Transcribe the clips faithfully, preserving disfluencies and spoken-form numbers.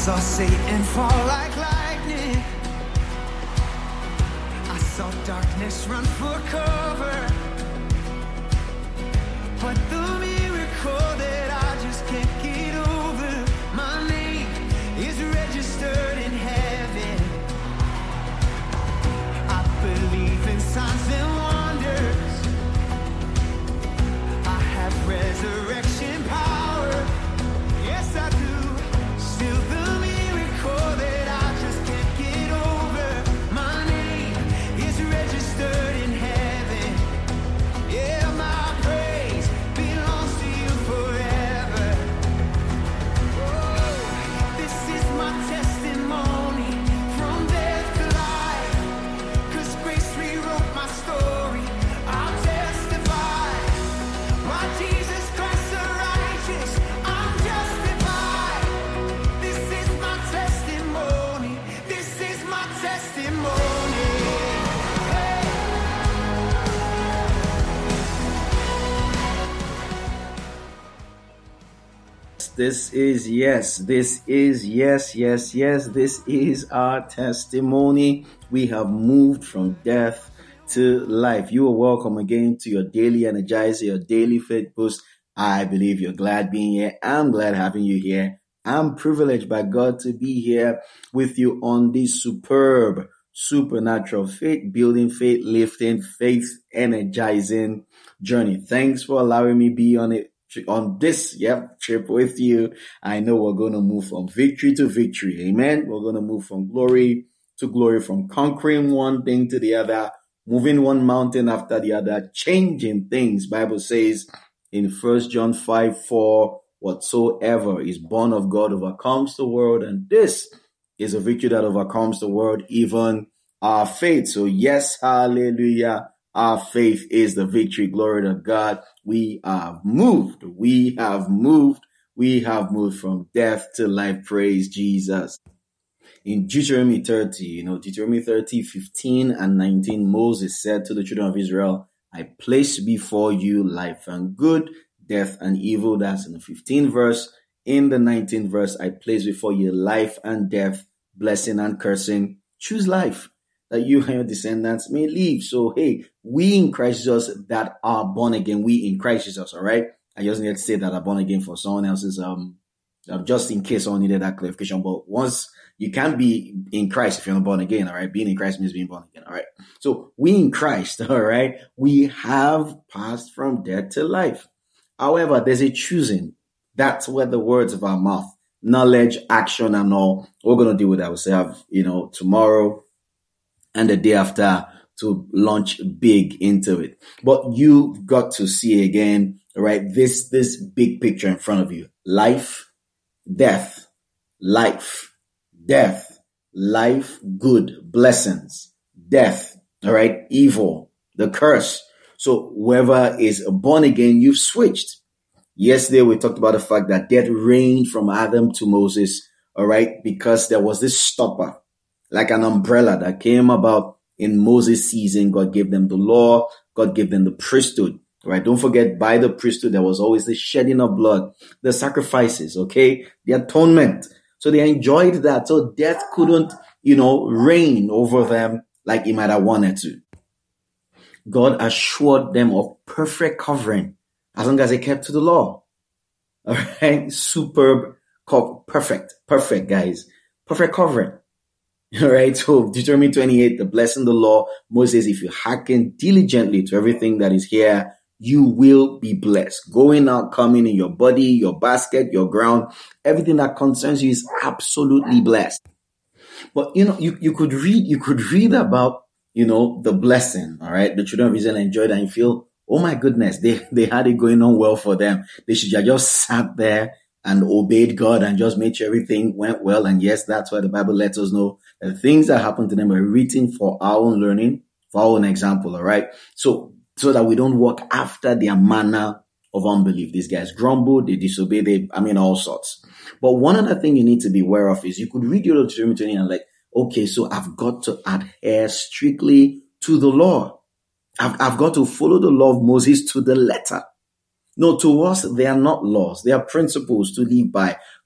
saw Satan fall like lightning. I saw darkness run for cover. But the miracle that I just can't get over, my name is registered in heaven. I believe in signs and wonders. I have resurrection power. Yes, I do. Still the miracle that I just can't get over, my name is registered in heaven. Yeah, my praise belongs to you forever. Oh, this is my testimony from death to life. 'Cause grace rewrote my story. I'll testify. My Jesus Christ the righteous, I'm justified. This is my testimony. This is my testimony. Hey. This is yes, this is yes, yes, yes, this is our testimony. We have moved from death to life. You are welcome again to your daily energizer, your daily faith boost. I believe you're glad being here. I'm glad having you here. I'm privileged by God to be here with you on this superb, supernatural faith building, faith lifting, faith energizing journey. Thanks for allowing me be on it. On this yep, trip with you. I know we're going to move from victory to victory. Amen. We're going to move from glory to glory, from conquering one thing to the other, moving one mountain after the other, changing things. Bible says in First John five four, whatsoever is born of God overcomes the world. And this is a victory that overcomes the world, even our faith. So yes, hallelujah. Our faith is the victory. Glory to God. We have moved. We have moved. We have moved from death to life. Praise Jesus. In Deuteronomy thirty, you know, Deuteronomy thirty, fifteen and nineteen, Moses said to the children of Israel, I place before you life and good, death and evil. That's in the fifteenth verse. In the nineteenth verse, I place before you life and death, blessing and cursing. Choose life, that you and your descendants may live. So, hey, we in Christ Jesus that are born again, we in Christ Jesus, all right? I just need to say that are born again for someone else's, um, um, just in case someone needed that clarification. But once you can't be in Christ if you're not born again, all right? Being in Christ means being born again, all right? So we in Christ, all right? We have passed from death to life. However, there's a choosing. That's where the words of our mouth, knowledge, action, and all, we're going to deal with that. We'll have, you know, tomorrow and the day after to launch big into it. But you've got to see again, right? This, this big picture in front of you. Life, death, life, death, life, good, blessings, death, all right? Evil, the curse. So whoever is born again, you've switched. Yesterday, we talked about the fact that death reigned from Adam to Moses, all right? Because there was this stopper, like an umbrella that came about in Moses' season. God gave them the law. God gave them the priesthood, right? Don't forget, by the priesthood, there was always the shedding of blood, the sacrifices, okay? The atonement. So they enjoyed that. So death couldn't, you know, reign over them like he might have wanted to. God assured them of perfect covering as long as they kept to the law. All right? Superb, perfect, perfect, guys. Perfect covering. All right, so Deuteronomy twenty-eight, the blessing, the law, Moses, if you hearken diligently to everything that is here, you will be blessed. Going out, coming in your body, your basket, your ground, everything that concerns you is absolutely blessed. But, you know, you, you could read, you could read about, you know, the blessing, all right? The children of Israel enjoyed and you feel, oh my goodness, they, they had it going on well for them. They should have just sat there and obeyed God and just made sure everything went well. And yes, that's why the Bible lets us know that the things that happened to them were written for our own learning, for our own example, all right? So, so that we don't walk after their manner of unbelief. These guys grumbled, they disobeyed, they, I mean, all sorts. But one other thing you need to be aware of is you could read your Deuteronomy twenty and like, okay, so I've got to adhere strictly to the law. I've, I've got to follow the law of Moses to the letter. No, to us, they are not laws. They are principles to live by.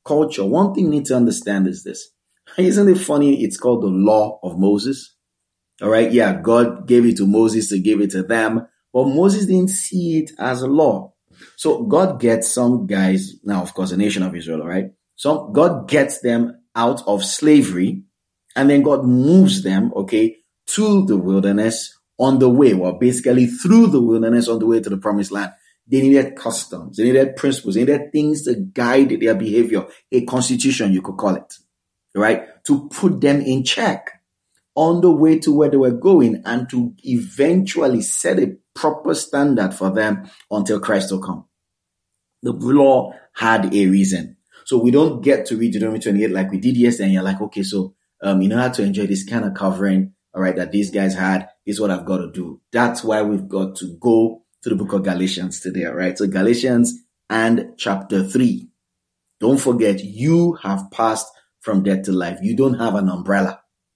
culture, one thing you need to understand is this. Isn't it funny? It's called the law of Moses. All right. Yeah. God gave it to Moses to give it to them, but Moses didn't see it as a law. So God gets some guys, now, of course, the nation of Israel, all right? So God gets them out of slavery, and then God moves them, okay, to the wilderness on the way, well, basically through the wilderness on the way to the promised land. They needed customs, they needed principles, they needed things to guide their behavior, a constitution, you could call it, right? To put them in check on the way to where they were going, and to eventually set a proper standard for them until Christ will come. The law had a reason. So we don't get to read Deuteronomy twenty-eight like we did yesterday, and you're like, okay, so um, in order to enjoy this kind of covering, all right, that these guys had, is what I've got to do. That's why we've got to go to the book of Galatians today, all right? So Galatians and chapter three. Don't forget, you have passed from death to life. You don't have an umbrella.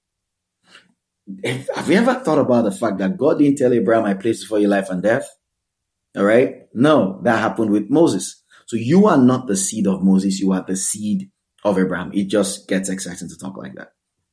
Have you ever thought about the fact that God didn't tell Abraham, I placed before you life and death? All right? No, that happened with Moses. So you are not the seed of Moses. You are the seed of Abraham. It just gets exciting to talk like that.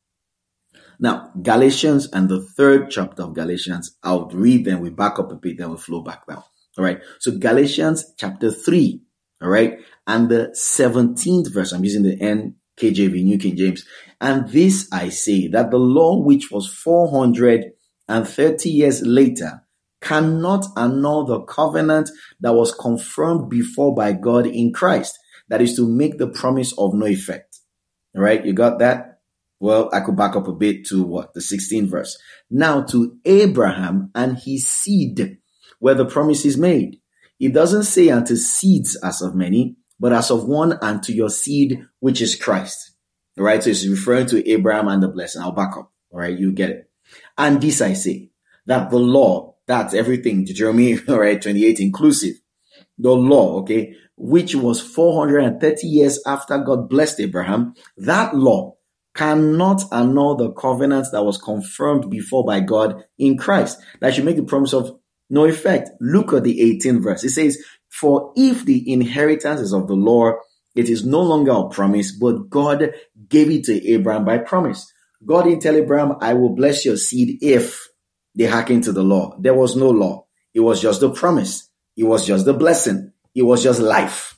Now, Galatians and the third chapter of Galatians, I'll read them. We back up a bit, then we'll flow back down. All right? So Galatians chapter three, all right? And the seventeenth verse, I'm using the N K J V, New King James. And this I say, that the law which was four hundred thirty years later cannot annul the covenant that was confirmed before by God in Christ. That is to make the promise of no effect. All right, you got that? Well, I could back up a bit to what? The sixteenth verse. Now to Abraham and his seed, where the promise is made. It doesn't say unto seeds as of many, but as of one, and to your seed, which is Christ. All right, so it's referring to Abraham and the blessing. I'll back up. All right, you get it. And this I say, that the law, that's everything, Deuteronomy, all right, twenty-eight inclusive. The law, okay, which was four hundred thirty years after God blessed Abraham, that law cannot annul the covenant that was confirmed before by God in Christ. That should make the promise of no effect. Look at the eighteenth verse. It says, for if the inheritance is of the law, it is no longer a promise, but God gave it to Abraham by promise. God didn't tell Abraham, I will bless your seed if they hearken to the law. There was no law. It was just the promise. It was just the blessing. It was just life.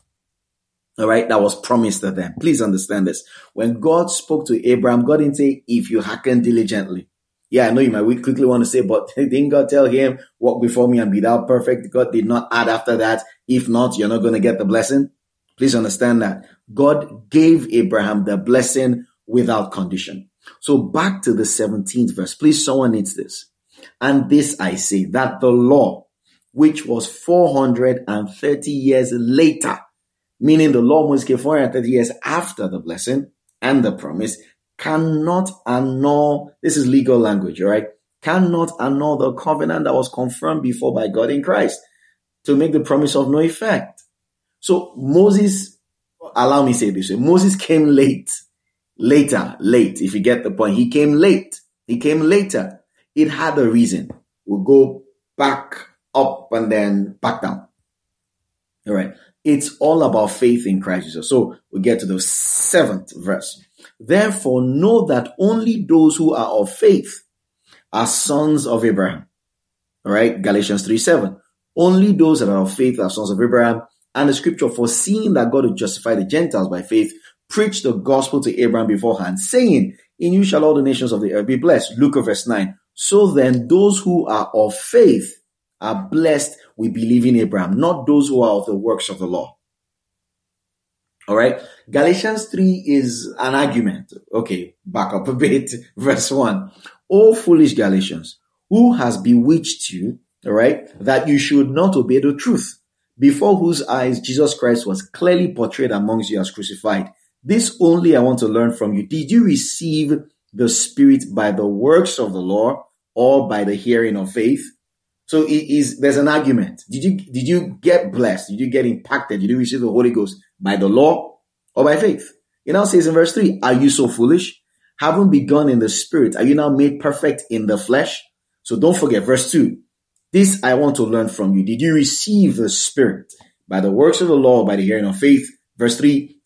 All right, that was promised to them. Please understand this. When God spoke to Abraham, God didn't say, if you hearken diligently. Yeah, I know you might quickly want to say, but didn't God tell him, walk before me and be thou perfect? God did not add after that. If not, you're not going to get the blessing. Please understand that. God gave Abraham the blessing without condition. So back to the seventeenth verse. Please, someone needs this. And this I say, that the law, which was four hundred thirty years later, meaning the law was given four hundred thirty years after the blessing and the promise, cannot annul, this is legal language, all right? Cannot annul the covenant that was confirmed before by God in Christ to make the promise of no effect. So Moses, allow me to say this way, Moses came late, later, late, if you get the point. He came late. He came later. It had a reason. We'll go back up and then back down. All right. It's all about faith in Christ Jesus. So we get to the seventh verse. Therefore, know that only those who are of faith are sons of Abraham. All right. Galatians three seven. Only those that are of faith are sons of Abraham. And the scripture, foreseeing that God would justify the Gentiles by faith, preached the gospel to Abraham beforehand, saying, in you shall all the nations of the earth be blessed. Look at verse nine. So then those who are of faith are blessed with believing Abraham, not those who are of the works of the law. All right. Galatians three is an argument. Okay, back up a bit. Verse one. O foolish Galatians, who has bewitched you, all right, that you should not obey the truth, before whose eyes Jesus Christ was clearly portrayed amongst you as crucified. This only I want to learn from you. Did you receive the Spirit by the works of the law or by the hearing of faith? So it is, there's an argument. Did you, did you get blessed? Did you get impacted? Did you receive the Holy Ghost by the law or by faith? It now says in verse three, are you so foolish? Having begun in the Spirit, are you now made perfect in the flesh? So don't forget verse two. This I want to learn from you. Did you receive the Spirit by the works of the law or by the hearing of faith? Verse three,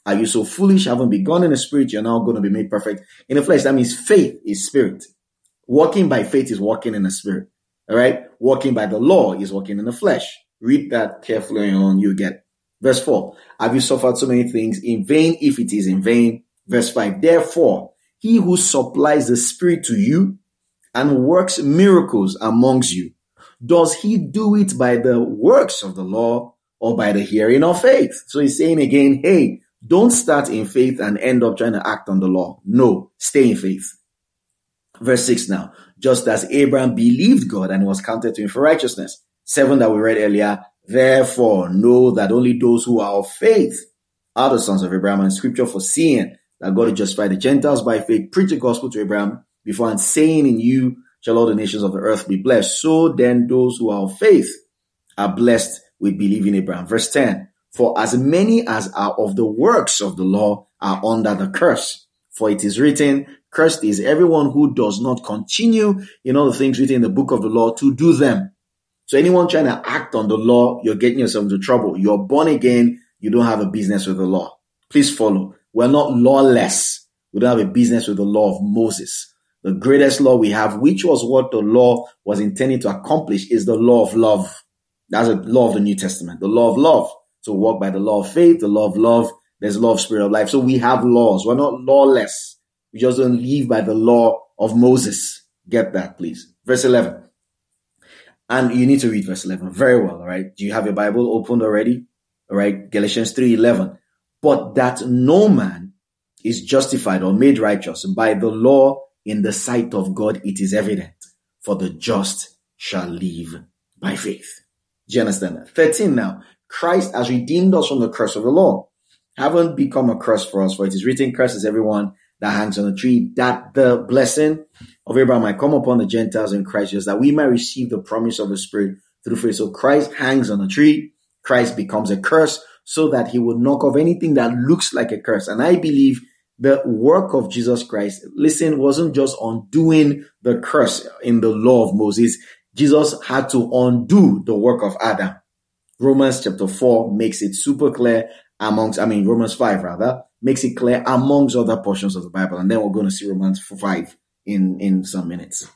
Are you so foolish? Having begun in the spirit, you're now going to be made perfect in the flesh. That means faith is spirit. Walking by faith is walking in the spirit. All right. Walking by the law is walking in the flesh. Read that carefully on, you get. Verse four. Have you suffered so many things in vain if it is in vain? Verse five. Therefore, he who supplies the spirit to you and works miracles amongst you, does he do it by the works of the law or by the hearing of faith? So he's saying again, hey, don't start in faith and end up trying to act on the law. No, stay in faith. Verse six now, just as Abraham believed God and was counted to him for righteousness. Seven that we read earlier, therefore know that only those who are of faith are the sons of Abraham, and scripture foreseeing that God will justify the Gentiles by faith, preach the gospel to Abraham before, and saying in you shall all the nations of the earth be blessed. So then those who are of faith are blessed with believing Abraham. Verse ten, for as many as are of the works of the law are under the curse. For it is written, cursed is everyone who does not continue in all the things written in the book of the law to do them. So anyone trying to act on the law, you're getting yourself into trouble. You're born again. You don't have a business with the law. Please follow. We're not lawless. We don't have a business with the law of Moses. The greatest law we have, which was what the law was intended to accomplish, is the law of love. That's the law of the New Testament, the law of love. So walk by the law of faith, the law of love. There's the law of spirit of life. So we have laws. We're not lawless. We just don't live by the law of Moses. Get that, please. Verse eleven. And you need to read verse eleven very well, all right? Do you have your Bible opened already? All right, Galatians three eleven. But that no man is justified or made righteous by the law in the sight of God, it is evident. For the just shall live by faith. Do you understand that? thirteen now. Christ has redeemed us from the curse of the law. Haven't become a curse for us, for it is written, cursed is everyone that hangs on a tree, that the blessing of Abraham might come upon the Gentiles in Christ Jesus, that we might receive the promise of the Spirit through faith. So Christ hangs on a tree. Christ becomes a curse so that he will knock off anything that looks like a curse. And I believe the work of Jesus Christ, listen, wasn't just undoing the curse in the law of Moses. Jesus had to undo the work of Adam. Romans chapter four makes it super clear amongst, I mean, Romans five rather, makes it clear amongst other portions of the Bible. And then we're going to see Romans five in, in some minutes.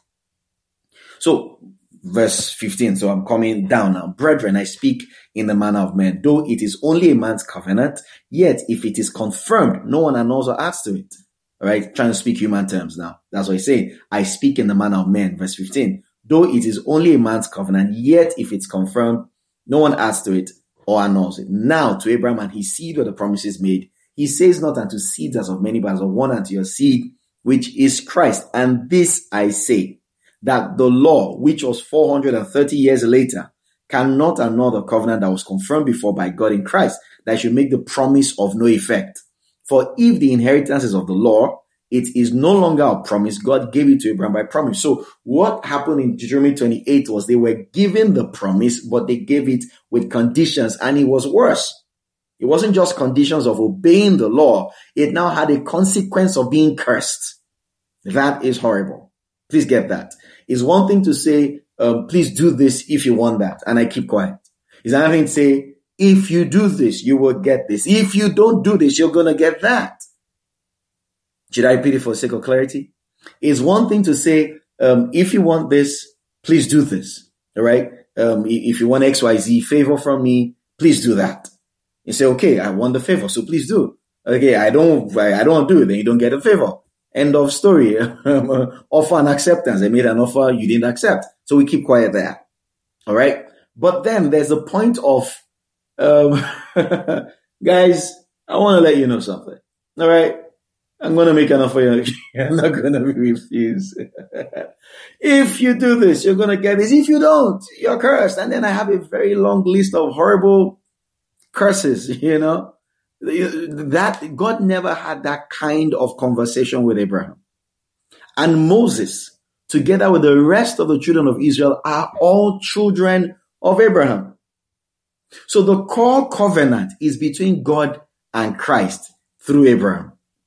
So verse fifteen. So I'm coming down now. Brethren, I speak in the manner of men, though it is only a man's covenant, yet if it is confirmed, no one annuls or adds to it. All right. Trying to speak human terms now. That's what he's saying. I speak in the manner of men. Verse fifteen. Though it is only a man's covenant, yet if it's confirmed, no one adds to it or annuls it. Now to Abraham and his seed were the promises made. He says not unto seeds as of many, but as of one unto your seed, which is Christ. And this I say, that the law, which was four hundred thirty years later, cannot annul the covenant that was confirmed before by God in Christ, that should make the promise of no effect. For if the inheritance is of the law, it is no longer a promise. God gave it to Abraham by promise. So what happened in Deuteronomy twenty-eight was they were given the promise, but they gave it with conditions, and it was worse. It wasn't just conditions of obeying the law. It now had a consequence of being cursed. That is horrible. Please get that. It's one thing to say, um, please do this if you want that, and I keep quiet. It's another thing to say, if you do this, you will get this. If you don't do this, you're going to get that. Should I repeat it for the sake of clarity? It's one thing to say, um, if you want this, please do this. All right. Um, if you want X Y Z favor from me, please do that. You say, okay, I want the favor, so please do. Okay, I don't, I don't do it, then you don't get a favor. End of story. Offer and acceptance. I made an offer, you didn't accept. So we keep quiet there. All right. But then there's a point of, um, guys, I want to let you know something. All right. I'm going to make an offer. You're not going to be refused. If you do this, you're going to get this. If you don't, you're cursed. And then I have a very long list of horrible curses, you know, that God never had that kind of conversation with Abraham. And Moses, together with the rest of the children of Israel, are all children of Abraham. So the core covenant is between God and Christ through Abraham.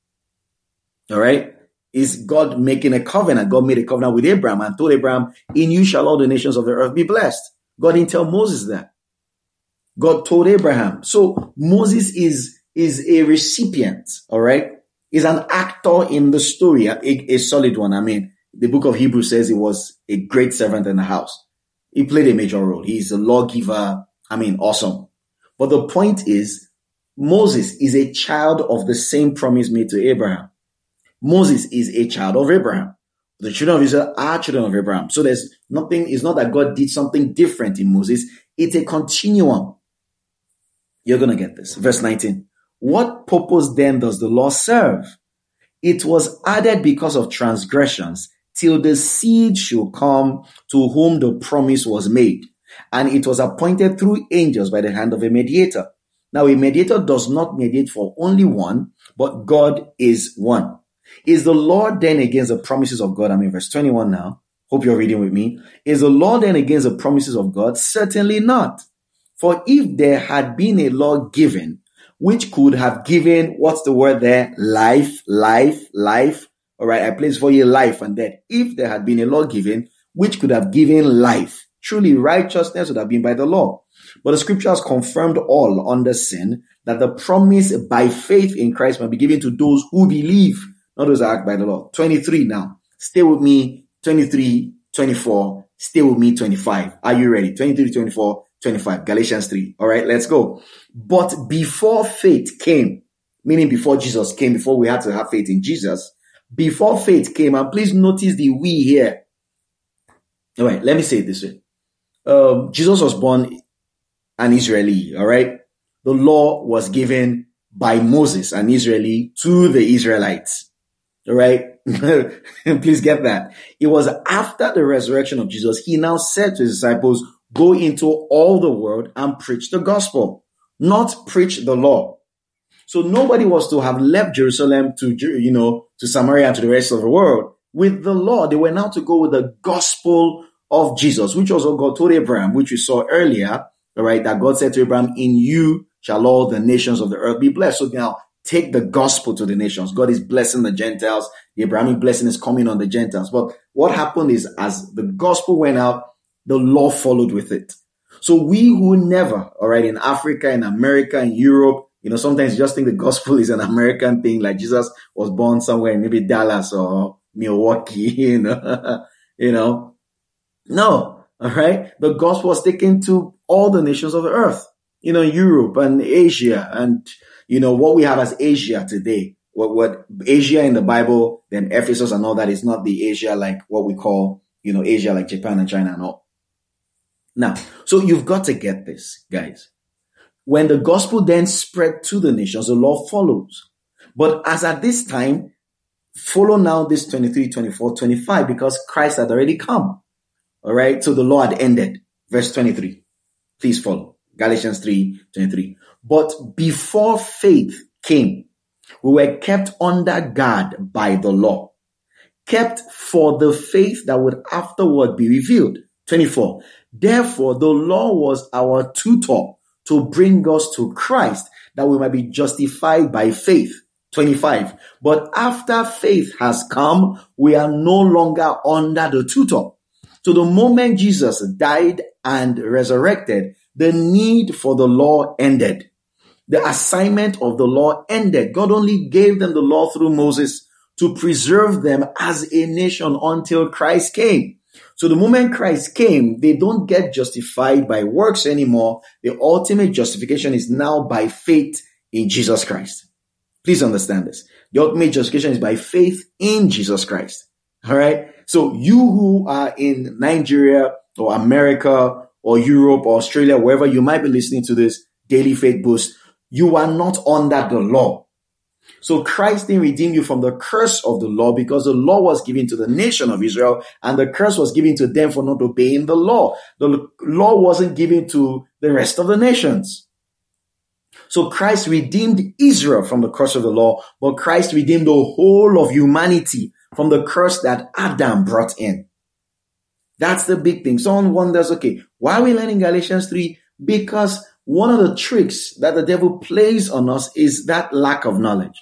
All right. Is God making a covenant? God made a covenant with Abraham and told Abraham, in you shall all the nations of the earth be blessed. God didn't tell Moses that. God told Abraham. So Moses is is a recipient, all right? Is an actor in the story, a, a solid one. I mean, the book of Hebrews says he was a great servant in the house. He played a major role. He's a lawgiver. I mean, awesome. But the point is, Moses is a child of the same promise made to Abraham. Moses is a child of Abraham. The children of Israel are children of Abraham. So there's nothing, it's not that God did something different in Moses. It's a continuum. You're going to get this. Verse nineteen. What purpose then does the law serve? It was added because of transgressions till the seed should come to whom the promise was made. And it was appointed through angels by the hand of a mediator. Now, a mediator does not mediate for only one, but God is one. Is the law then against the promises of God? I'm in verse twenty-one now. Hope you're reading with me. Is the law then against the promises of God? Certainly not. For if there had been a law given, which could have given, what's the word there? Life, life, life. All right, I place for you life and death. If there had been a law given, which could have given life, truly righteousness would have been by the law. But the scriptures confirmed all under sin, that the promise by faith in Christ might be given to those who believe, not those that act by the law. twenty-three now. Stay with me. twenty-three, twenty-four. Stay with me. twenty-five. Are you ready? twenty-three, twenty-four, twenty-five. Galatians three. All right, let's go. But before faith came, meaning before Jesus came, before we had to have faith in Jesus, before faith came, and please notice the we here. All right, let me say it this way. Um, Jesus was born an Israeli, all right? The law was given by Moses, an Israeli, to the Israelites, all right? Please get that. It was after the resurrection of Jesus, he now said to his disciples, go into all the world and preach the gospel, not preach the law. So nobody was to have left Jerusalem to, you know, to Samaria and to the rest of the world with the law. They were now to go with the gospel of Jesus, which was what God told Abraham, which we saw earlier, all right, that God said to Abraham, in you shall all the nations of the earth be blessed. So now take the gospel to the nations. God is blessing the Gentiles. The Abrahamic blessing is coming on the Gentiles. But what happened is, as the gospel went out, the law followed with it. So we who never, all right, in Africa, in America, in Europe, you know, sometimes you just think the gospel is an American thing, like Jesus was born somewhere in maybe Dallas or Milwaukee, you know, you know. No, all right. The gospel was taken to all the nations of the earth, you know, Europe and Asia, and, you know, what we have as Asia today. What, what Asia in the Bible, then Ephesus and all that, is not the Asia like what we call, you know, Asia like Japan and China and all. Now, so you've got to get this, guys. When the gospel then spread to the nations, the law follows. But as at this time, follow now this twenty-three, twenty-four, twenty-five, because Christ had already come. All right. So the law had ended. Verse twenty-three. Please follow. Galatians three, twenty-three. But before faith came, we were kept under guard by the law, kept for the faith that would afterward be revealed. twenty-four. Therefore, the law was our tutor to bring us to Christ, that we might be justified by faith. twenty-five. But after faith has come, we are no longer under the tutor. So the moment Jesus died and resurrected, the need for the law ended. The assignment of the law ended. God only gave them the law through Moses to preserve them as a nation until Christ came. So the moment Christ came, they don't get justified by works anymore. The ultimate justification is now by faith in Jesus Christ. Please understand this. The ultimate justification is by faith in Jesus Christ. All right. So you who are in Nigeria or America or Europe or Australia, wherever you might be listening to this Daily Faith Boost, you are not under the law. So Christ didn't redeem you from the curse of the law, because the law was given to the nation of Israel and the curse was given to them for not obeying the law. The law wasn't given to the rest of the nations. So Christ redeemed Israel from the curse of the law, but Christ redeemed the whole of humanity from the curse that Adam brought in. That's the big thing. Someone wonders, okay, why are we learning Galatians three? Because one of the tricks that the devil plays on us is that lack of knowledge.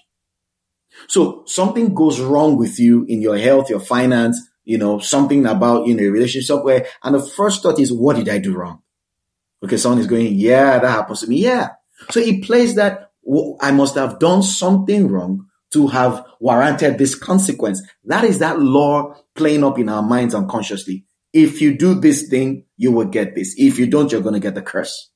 So something goes wrong with you in your health, your finance, you know, something about, you know, a relationship somewhere. And the first thought is, what did I do wrong? Okay, someone is going, yeah, that happens to me. Yeah. So he plays that I must have done something wrong to have warranted this consequence. That is that law playing up in our minds unconsciously. If you do this thing, you will get this. If you don't, you're going to get the curse.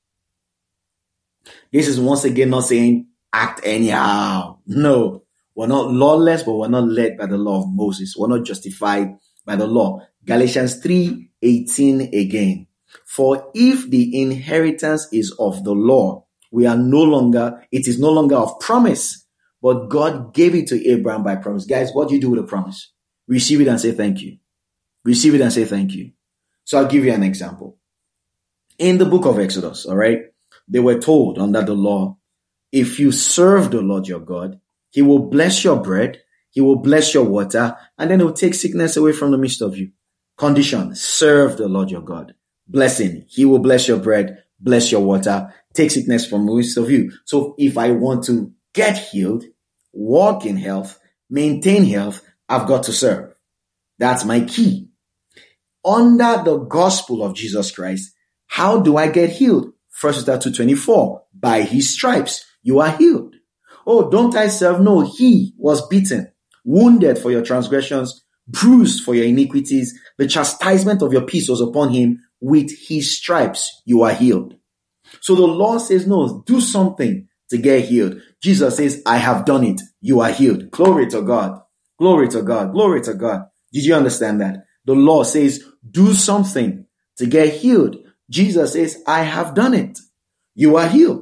This is once again not saying act anyhow. No, we're not lawless, but we're not led by the law of Moses. We're not justified by the law. Galatians three eighteen again. For if the inheritance is of the law, we are no longer, it is no longer of promise, but God gave it to Abraham by promise. Guys, what do you do with a promise? Receive it and say thank you. Receive it and say thank you. So I'll give you an example. In the book of Exodus, all right, they were told under the law, if you serve the Lord your God, he will bless your bread, he will bless your water, and then he will take sickness away from the midst of you. Condition, serve the Lord your God. Blessing, he will bless your bread, bless your water, take sickness from the midst of you. So if I want to get healed, walk in health, maintain health, I've got to serve. That's my key. Under the gospel of Jesus Christ, how do I get healed? First Peter two twenty-four, by his stripes, you are healed. Oh, don't I serve? No, he was beaten, wounded for your transgressions, bruised for your iniquities. The chastisement of your peace was upon him. With his stripes, you are healed. So the law says, no, do something to get healed. Jesus says, I have done it. You are healed. Glory to God. Glory to God. Glory to God. Did you understand that? The law says, do something to get healed. Jesus says, I have done it. You are healed.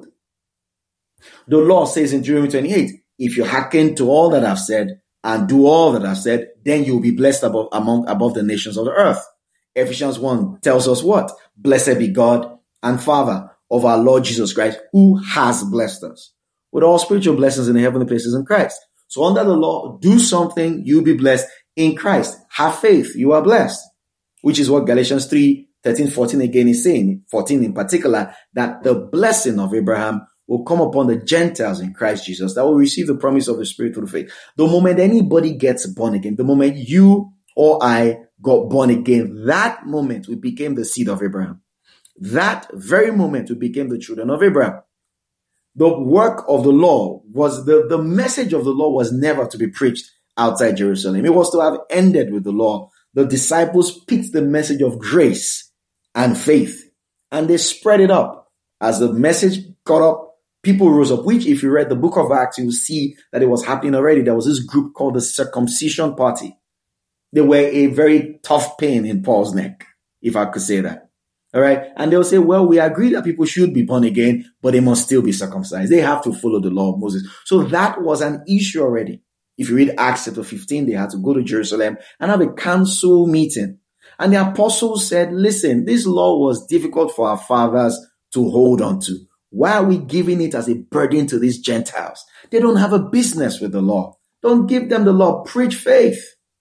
The law says in Deuteronomy twenty-eight, if you hearken to all that I've said and do all that I've said, then you will be blessed above, among, above the nations of the earth. Ephesians one tells us what? Blessed be God and Father of our Lord Jesus Christ, who has blessed us with all spiritual blessings in the heavenly places in Christ. So under the law, do something, you'll be blessed in Christ. Have faith, you are blessed. Which is what Galatians three, thirteen, fourteen again is saying, fourteen in particular, that the blessing of Abraham will come upon the Gentiles in Christ Jesus that will receive the promise of the Spirit through faith. The moment anybody gets born again, the moment you or I got born again, that moment we became the seed of Abraham. That very moment we became the children of Abraham. The work of the law was, the, the message of the law was never to be preached outside Jerusalem. It was to have ended with the law. The disciples picked the message of grace and faith, and they spread it up. As the message got up, people rose up, which if you read the book of Acts, you'll see that it was happening already. There was this group called the Circumcision Party. They were a very tough pain in Paul's neck, if I could say that. All right. And they'll say, well, we agree that people should be born again, but they must still be circumcised. They have to follow the law of Moses. So that was an issue already. If you read Acts chapter fifteen, they had to go to Jerusalem and have a council meeting. And the apostles said, listen, this law was difficult for our fathers to hold on to. Why are we giving it as a burden to these Gentiles? They don't have a business with the law. Don't give them the law. Preach faith.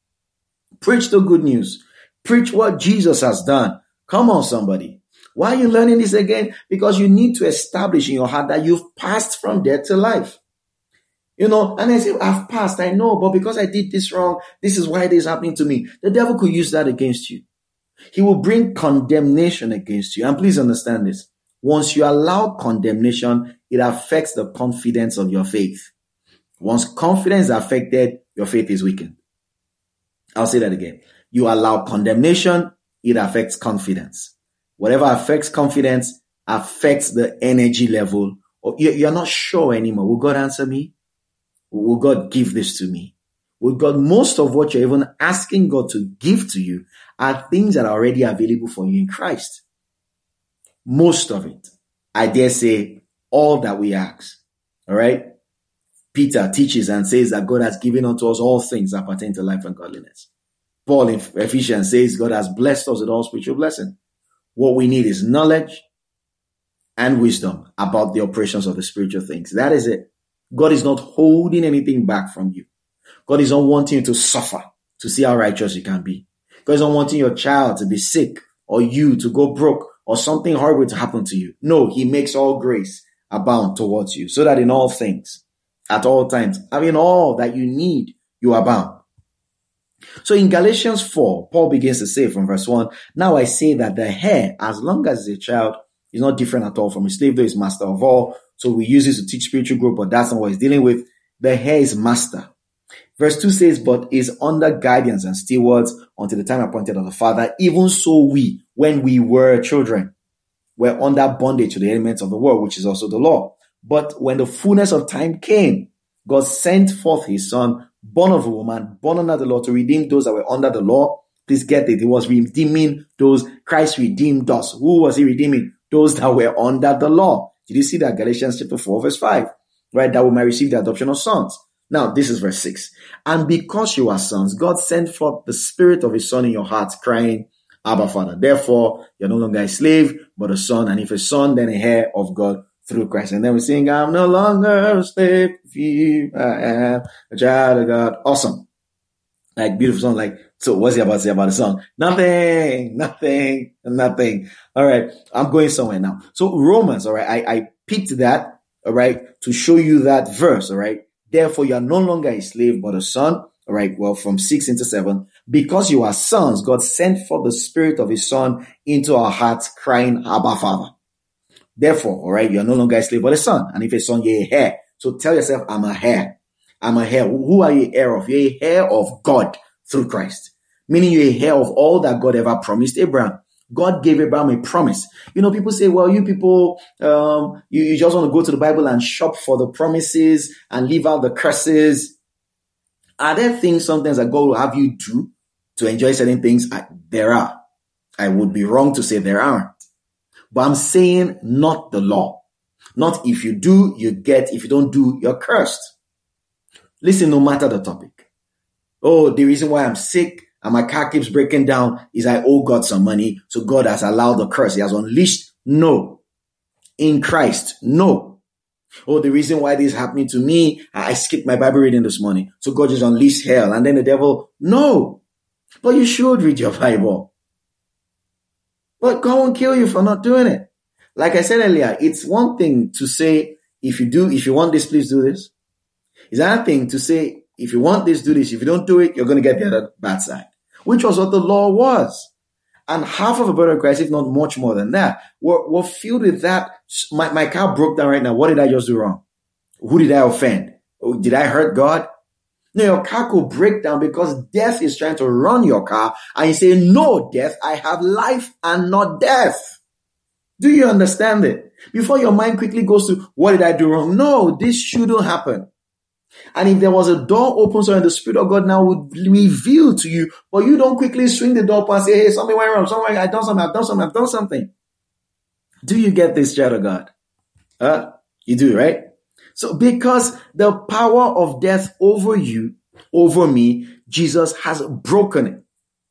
Preach the good news. Preach what Jesus has done. Come on, somebody. Why are you learning this again? Because you need to establish in your heart that you've passed from death to life. You know, and I say, I've passed, I know, but because I did this wrong, this is why this is happening to me. The devil could use that against you. He will bring condemnation against you. And please understand this. Once you allow condemnation, it affects the confidence of your faith. Once confidence is affected, your faith is weakened. I'll say that again. You allow condemnation, it affects confidence. Whatever affects confidence affects the energy level. You're not sure anymore. Will God answer me? Will God give this to me? Will God, most of what you're even asking God to give to you are things that are already available for you in Christ. Most of it. I dare say all that we ask. All right. Peter teaches and says that God has given unto us all things that pertain to life and godliness. Paul in Ephesians says God has blessed us with all spiritual blessing. What we need is knowledge and wisdom about the operations of the spiritual things. That is it. God is not holding anything back from you. God is not wanting you to suffer to see how righteous you can be. God is not wanting your child to be sick or you to go broke or something horrible to happen to you. No, he makes all grace abound towards you so that in all things, at all times, having all that you need, you abound. So in Galatians four, Paul begins to say from verse one, now I say that the heir, as long as he's a child, is not different at all from a slave, though is master of all, So we use this to teach spiritual growth, but that's not what he's dealing with. The heir is master. Verse two says, but is under guardians and stewards until the time appointed of the Father. Even so we, when we were children, were under bondage to the elements of the world, which is also the law. But when the fullness of time came, God sent forth his son, born of a woman, born under the law, to redeem those that were under the law. Please get it. He was redeeming those. Christ redeemed us. Who was he redeeming? Those that were under the law. Did you see that? Galatians chapter four, verse five. Right? That we might receive the adoption of sons. Now, this is verse six. And because you are sons, God sent forth the spirit of his son in your hearts, crying, Abba, Father. Therefore, you're no longer a slave, but a son. And if a son, then a heir of God through Christ. And then we sing, I'm no longer a slave to you. I am a child of God. Awesome. Like, beautiful song. Like, so what's he about to say about the song? Nothing, nothing, nothing. All right. I'm going somewhere now. So Romans, all right. I, I picked that, all right, to show you that verse, all right. Therefore, you are no longer a slave, but a son. All right. Well, from six into seven, because you are sons, God sent forth the spirit of his son into our hearts, crying, Abba, Father. Therefore, all right, you are no longer a slave, but a son. And if a son, you're a heir. So tell yourself, I'm a heir. I'm a heir. Who are you heir of? You're a heir of God through Christ. Meaning you're a heir of all that God ever promised Abraham. God gave Abraham a promise. You know, people say, well, you people, um, you, you just want to go to the Bible and shop for the promises and leave out the curses. Are there things sometimes that God will have you do to enjoy certain things? I, there are. I would be wrong to say there aren't. But I'm saying not the law. Not if you do, you get. If you don't do, you're cursed. Listen, no matter the topic. Oh, the reason why I'm sick and my car keeps breaking down is I owe God some money. So God has allowed the curse. He has unleashed. No. In Christ. No. Oh, the reason why this is happening to me, I skipped my Bible reading this morning. So God just unleashed hell. And then the devil, no. But you should read your Bible. But God won't kill you for not doing it. Like I said earlier, it's one thing to say, if you do, if you want this, please do this. It's another thing to say, if you want this, do this. If you don't do it, you're going to get the other bad side, which was what the law was. And half of the body of Christ, if not much more than that, were, were filled with that. My, my car broke down right now. What did I just do wrong? Who did I offend? Did I hurt God? No, your car could break down because death is trying to run your car. And you say, no, death, I have life and not death. Do you understand it? Before your mind quickly goes to, what did I do wrong? No, this shouldn't happen. And if there was a door open, so the Spirit of God now would reveal to you, but you don't quickly swing the door and say, hey, something went wrong. Something, I've done something, I've done something, I've done something. Do you get this, child of God? Uh, you do, right? So because the power of death over you, over me, Jesus has broken it.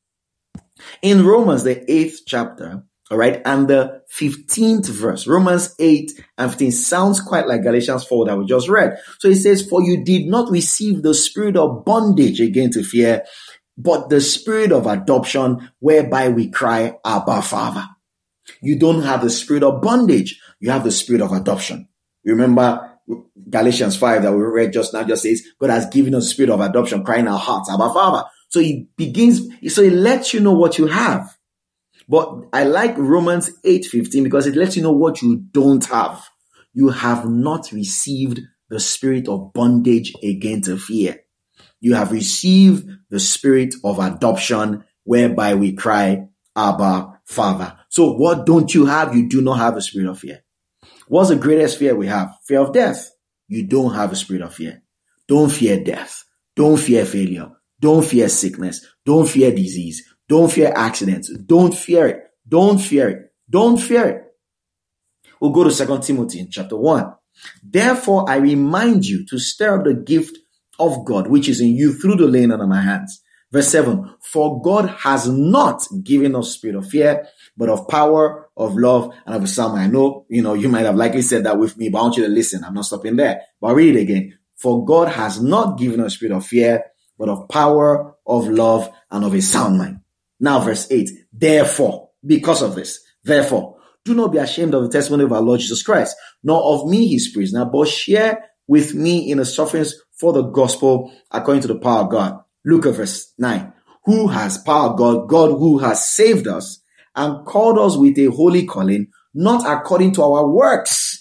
In Romans, the eighth chapter, all right, and the fifteenth verse, Romans eight and fifteen sounds quite like Galatians four that we just read. So it says, for you did not receive the spirit of bondage again to fear, but the spirit of adoption, whereby we cry, Abba, Father. You don't have the spirit of bondage. You have the spirit of adoption. Remember Galatians five that we read just now just says, God has given us the spirit of adoption, crying our hearts, Abba, Father. So he begins, so he lets you know what you have. But I like Romans eight fifteen because it lets you know what you don't have. You have not received the spirit of bondage again to fear. You have received the spirit of adoption, whereby we cry, Abba, Father. So what don't you have? You do not have a spirit of fear. What's the greatest fear we have? Fear of death. You don't have a spirit of fear. Don't fear death. Don't fear failure. Don't fear sickness. Don't fear disease. Don't fear accidents. Don't fear it. Don't fear it. Don't fear it. We'll go to Second Timothy in chapter one. Therefore, I remind you to stir up the gift of God, which is in you through the laying on of my hands. Verse seven, for God has not given us spirit of fear, but of power, of love, and of a sound mind. I know, you know, you might have likely said that with me, but I want you to listen. I'm not stopping there. But I'll read it again. For God has not given us spirit of fear, but of power, of love, and of a sound mind. Now, verse eight, therefore, because of this, therefore, do not be ashamed of the testimony of our Lord Jesus Christ, nor of me his prisoner, but share with me in the sufferings for the gospel according to the power of God. Look at verse nine. Who has power? God, God who has saved us and called us with a holy calling, not according to our works,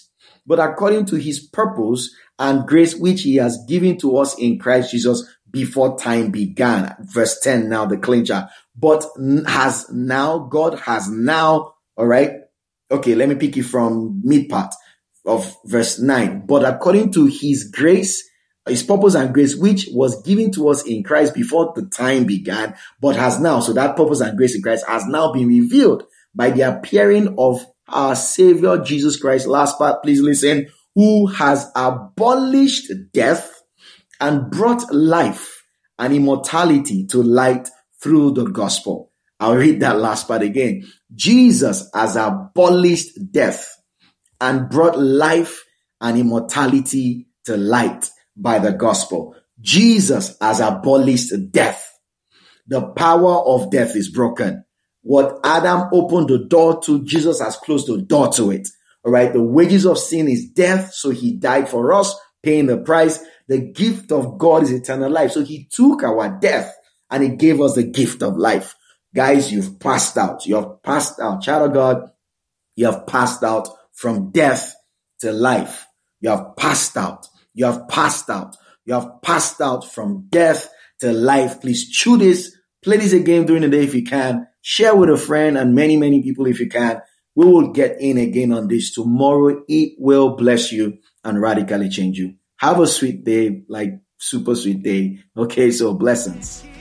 but according to his purpose and grace which he has given to us in Christ Jesus before time began. Verse ten, now the clincher. But has now, God has now, all right. Okay, let me pick it from mid part of verse nine. But according to his grace, his purpose and grace, which was given to us in Christ before the time began, but has now, so that purpose and grace in Christ has now been revealed by the appearing of our Savior Jesus Christ. Last part, please listen. Who has abolished death and brought life and immortality to light through the gospel. I'll read that last part again. Jesus has abolished death and brought life and immortality to light by the gospel. Jesus has abolished death. The power of death is broken. What Adam opened the door to, Jesus has closed the door to it. All right. The wages of sin is death. So he died for us, paying the price. The gift of God is eternal life. So he took our death and he gave us the gift of life. Guys, you've passed out. You have passed out. Child of God, you have passed out from death to life. You have passed out. You have passed out. You have passed out from death to life. Please chew this. Play this again during the day if you can. Share with a friend and many, many people if you can. We will get in again on this tomorrow. It will bless you and radically change you. Have a sweet day, like super sweet day. Okay, so blessings.